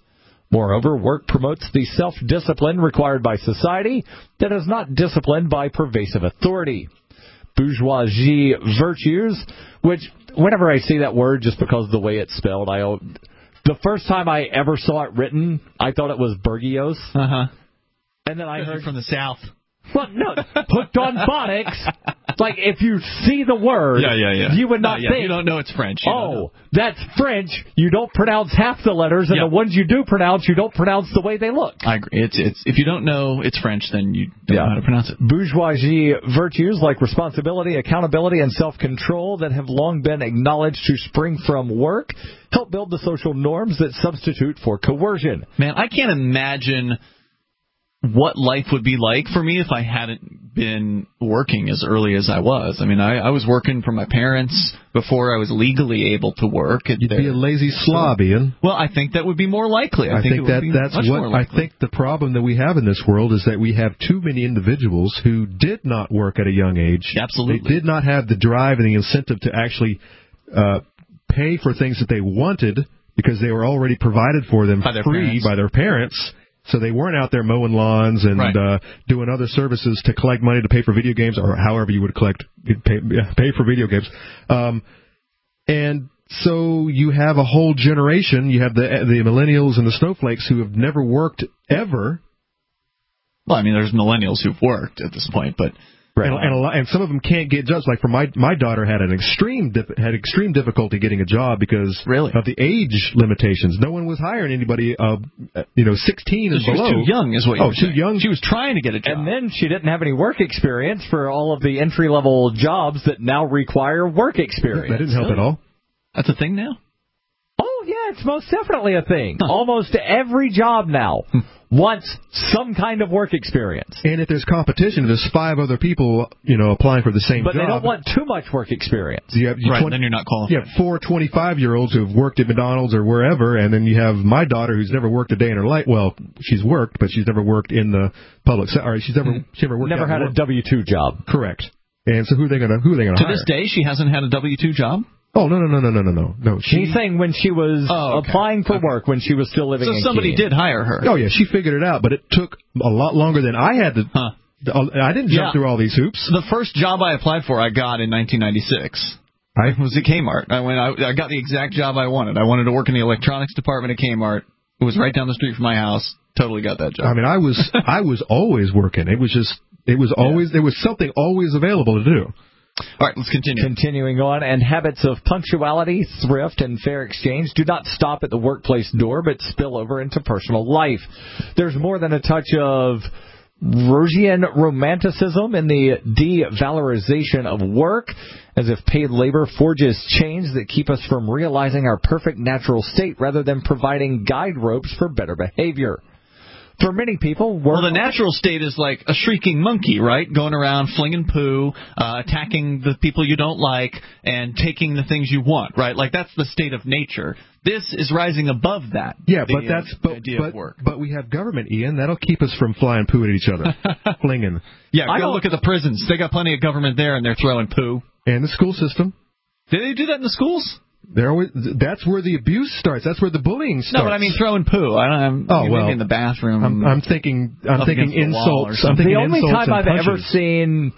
Moreover, work promotes the self-discipline required by society that is not disciplined by pervasive authority. Bourgeoisie virtues, which whenever I see that word, just because of the way it's spelled, I the first time I ever saw it written, I thought it was Bergios. Uh-huh. And then I heard from the South. Well, no, hooked on phonics. Like, if you see the word, yeah, yeah, yeah. you would not no, yeah, think, you don't know it's French. You oh, that's French. You don't pronounce half the letters, and yeah. the ones you do pronounce, you don't pronounce the way they look. I agree. It's it's if you don't know it's French, then you don't yeah. know how to pronounce it. Bourgeoisie virtues like responsibility, accountability, and self-control that have long been acknowledged to spring from work help build the social norms that substitute for coercion. Man, I can't imagine what life would be like for me if I hadn't been working as early as I was. I mean, I, I was working for my parents before I was legally able to work. You'd be a lazy slob, Ian. Well, I think that would be more likely. I, I think, think, it that would be that's much what more I likely. think the problem that we have in this world is that we have too many individuals who did not work at a young age. Absolutely. They did not have the drive and the incentive to actually uh, pay for things that they wanted because they were already provided for them by their free parents. by their parents. So they weren't out there mowing lawns and right. uh, doing other services to collect money to pay for video games or however you would collect pay, pay for video games. Um, and so you have a whole generation. You have the the millennials and the snowflakes who have never worked ever. Well, I mean, there's millennials who've worked at this point, but. Right. And, and, a lot, and some of them can't get jobs. Like for my my daughter had an extreme had extreme difficulty getting a job because really? of the age limitations. No one was hiring anybody, uh, you know, sixteen and so below. She was too young, is what you oh, were too saying. young. She was trying to get a job, and then she didn't have any work experience for all of the entry level jobs that now require work experience. That didn't help really? at all. That's a thing now. Oh yeah, it's most definitely a thing. Huh. Almost every job now wants some kind of work experience. And if there's competition, if there's five other people, you know, applying for the same but job. But they don't want too much work experience. You have, you right, twenty, then you're not qualified. You have four twenty-five-year-olds who've worked at McDonald's or wherever, and then you have my daughter who's never worked a day in her life. Well, she's worked, but she's never worked in the public sector. Or she's never, mm. she never worked Never had a W two job. Correct. And so who are they going to who are they going to hire? To this day, she hasn't had a W two job? Oh, no, no, no, no, no, no, no. no she, She's saying when she was oh, okay. applying for okay. work, when she was still living so in So somebody Keene. did hire her. Oh, yeah, she figured it out, but it took a lot longer than I had to. Huh. I didn't jump yeah. through all these hoops. The first job I applied for, I got in nineteen ninety-six. I was at Kmart. I went. I, I got the exact job I wanted. I wanted to work in the electronics department at Kmart. It was right down the street from my house. Totally got that job. I mean, I was I was always working. It was just it was always yeah. there was something always available to do. All right, let's continue. Continuing on, and habits of punctuality, thrift, and fair exchange do not stop at the workplace door, but spill over into personal life. There's more than a touch of Rosian romanticism in the devalorization of work, as if paid labor forges chains that keep us from realizing our perfect natural state rather than providing guide ropes for better behavior. For many people, work... Well, the natural state is like a shrieking monkey, right? Going around flinging poo, uh, attacking the people you don't like, and taking the things you want, right? Like, that's the state of nature. This is rising above that. Yeah, the, but that's uh, but, idea but, of work. But we have government, Ian. That'll keep us from flying poo at each other. Flinging. Yeah, go look at the prisons. They got plenty of government there, and they're throwing poo. And the school system. Did they do that in the schools? They're always, that's where the abuse starts. That's where the bullying starts. No, but I mean throwing poo. I don't. I'm, oh well, maybe in the bathroom. I'm, I'm thinking. I'm thinking insults. I'm thinking the only insults time I've punches. ever seen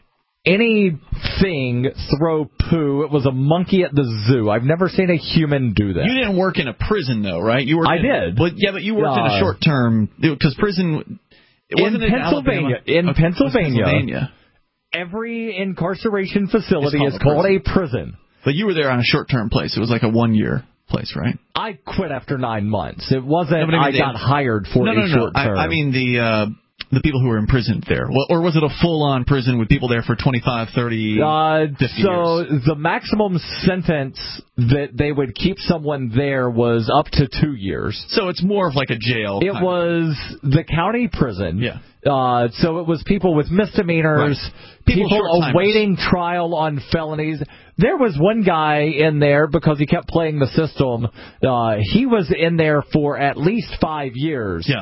anything throw poo, it was a monkey at the zoo. I've never seen a human do that. You didn't work in a prison though, right? You worked. I in, did. But yeah, but you worked uh, in a short term because prison. It wasn't in Pennsylvania. In, in okay, Pennsylvania, Pennsylvania, every incarceration facility called is a called prison. a prison. But you were there on a short-term place. It was like a one-year place, right? I quit after nine months. It wasn't no, I, mean, I they, got hired for no, a no, no, short no. term. I, I mean the uh, the people who were imprisoned there. Well, or was it a full-on prison with people there for twenty-five, thirty, uh, fifty so years? So the maximum sentence that they would keep someone there was up to two years. So it's more of like a jail. It was the county prison. Yeah. Uh, so it was people with misdemeanors, right. people, people awaiting trial on felonies. There was one guy in there because he kept playing the system. Uh, he was in there for at least five years. Yeah.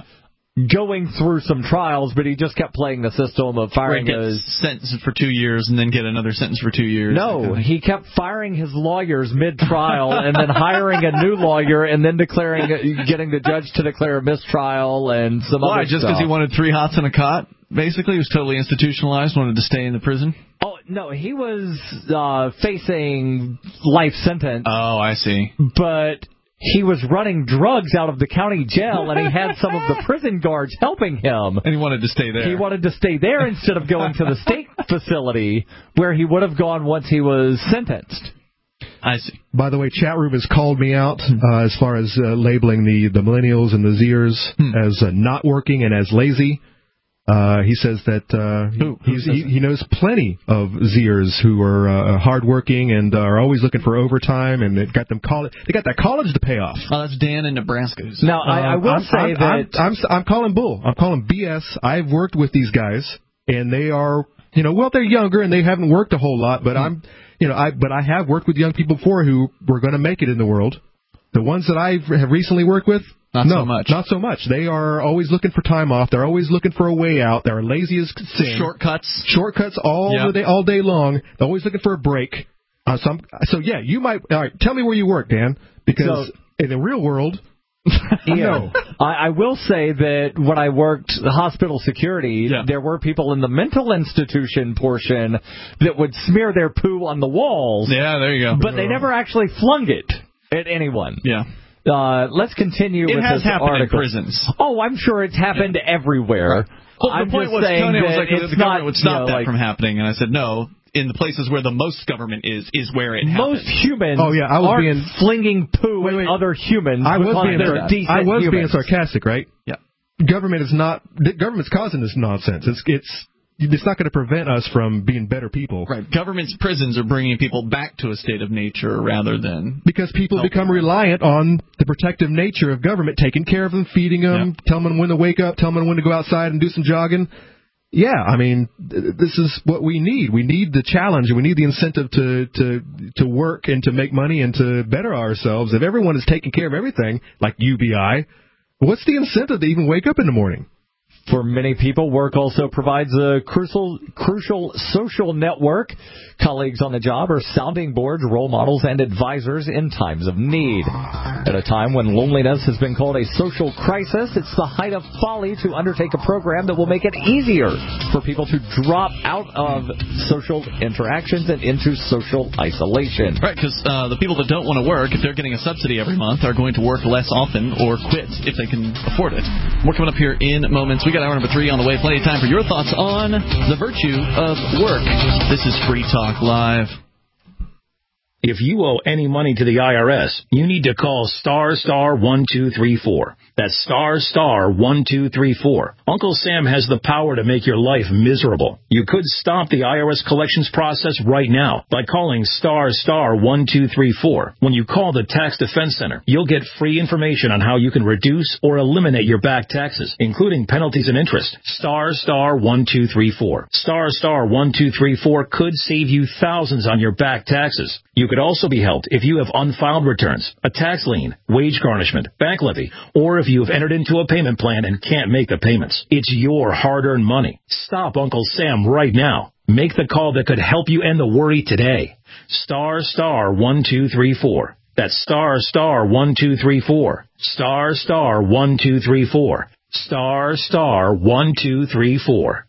going through some trials, but he just kept playing the system of firing Where he his gets sentenced for two years and then get another sentence for two years. No, he kept firing his lawyers mid-trial and then hiring a new lawyer and then declaring, getting the judge to declare a mistrial and some Why? other Just stuff. because he wanted three hots and a cot? Basically, he was totally institutionalized, wanted to stay in the prison? Oh, no, he was uh, facing life sentence. Oh, I see. But he was running drugs out of the county jail, and he had some of the prison guards helping him. And he wanted to stay there. He wanted to stay there instead of going to the state facility where he would have gone once he was sentenced. I see. By the way, chat room has called me out uh, as far as uh, labeling the, the millennials and the Zers hmm. as uh, not working and as lazy. Uh, he says that uh, who, who he's, he, he knows plenty of Zers who are uh, hardworking and uh, are always looking for overtime, and they've got them college. They got that college to pay off. Oh, that's Dan in Nebraska. Now, I, I will I'm, say I'm, that I'm, I'm, I'm calling bull. I'm calling B S. I've worked with these guys, and they are, you know, well, they're younger and they haven't worked a whole lot, but I'm, you know, I but I have worked with young people before who were going to make it in the world. The ones that I have recently worked with. Not no, so much. Not so much. They are always looking for time off. They're always looking for a way out. They're lazy as sin. Shortcuts. Shortcuts all yep. the day, all day long. They're always looking for a break. Uh, so, I'm, so yeah, you might. All right, tell me where you work, Dan, because so, in the real world. Yeah. No. I, I will say that when I worked hospital security, yeah. there were people in the mental institution portion that would smear their poo on the walls. Yeah, there you go. But they never actually flung it at anyone. Yeah. Uh, let's continue it with has this happened article. in prisons. Oh, I'm sure it's happened yeah. everywhere. Right. Well, I'm the point just was, saying Tony was that like, it's the government not, would stop you know, that like, from happening, and I said, no, in the places where the most government is, is where it most happens. humans oh, yeah, I was aren't being, flinging poo wait, wait, at other humans I was being, they're decent I was humans. being sarcastic, right? Yeah. Government is not. The government's causing this nonsense. It's it's. It's not going to prevent us from being better people. Right. Government's prisons are bringing people back to a state of nature rather than... Because people become them. reliant on the protective nature of government, taking care of them, feeding them, yeah. telling them when to wake up, telling them when to go outside and do some jogging. Yeah, I mean, th- this is what we need. We need the challenge, and we need the incentive to, to, to work and to make money and to better ourselves. If everyone is taking care of everything, like U B I, what's the incentive to even wake up in the morning? For many people, work also provides a crucial, crucial social network. Colleagues on the job are sounding boards, role models, and advisors in times of need. At a time when loneliness has been called a social crisis, it's the height of folly to undertake a program that will make it easier for people to drop out of social interactions and into social isolation. Right, because uh, the people that don't want to work, if they're getting a subsidy every month, are going to work less often or quit if they can afford it. More coming up here in moments. We got hour number three on the way. Plenty of time for your thoughts on the virtue of work. This is Free Talk Live. If you owe any money to the I R S, you need to call star star one two three four. That's star star one two three four. Uncle Sam has the power to make your life miserable. You could stop the I R S collections process right now by calling star star one two three four. When you call the Tax Defense Center, you'll get free information on how you can reduce or eliminate your back taxes, including penalties and interest. Star star one two three four. Star star one two three four could save you thousands on your back taxes. You could also be helped if you have unfiled returns, a tax lien, wage garnishment, bank levy, or if you have entered into a payment plan and can't make the payments. It's your hard-earned money. Stop Uncle Sam right now. Make the call that could help you end the worry today. Star star one two three four. That's star star one two three four. Star star one two three four. Star star one two three four.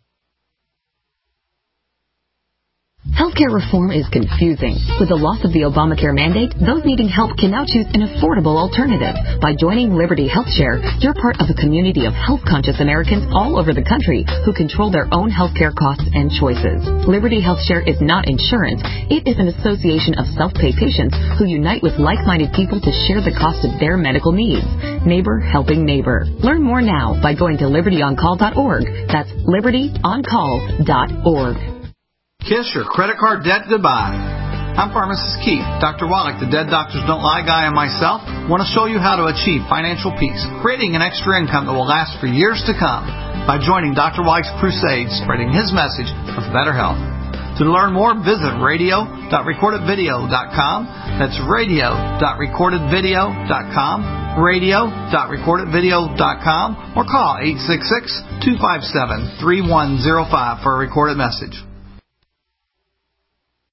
Healthcare reform is confusing. With the loss of the Obamacare mandate, those needing help can now choose an affordable alternative. By joining Liberty HealthShare, you're part of a community of health-conscious Americans all over the country who control their own healthcare costs and choices. Liberty HealthShare is not insurance. It is an association of self-pay patients who unite with like-minded people to share the cost of their medical needs. Neighbor helping neighbor. Learn more now by going to liberty on call dot org. That's liberty on call dot org. Kiss your credit card debt goodbye. I'm Pharmacist Keith. Doctor Wallach, the Dead Doctors Don't Lie guy, and myself want to show you how to achieve financial peace, creating an extra income that will last for years to come by joining Doctor Wallach's crusade, spreading his message of better health. To learn more, visit radio dot recorded video dot com. That's radio dot recorded video dot com, radio dot recorded video dot com, or call eight six six, two five seven, three one zero five for a recorded message.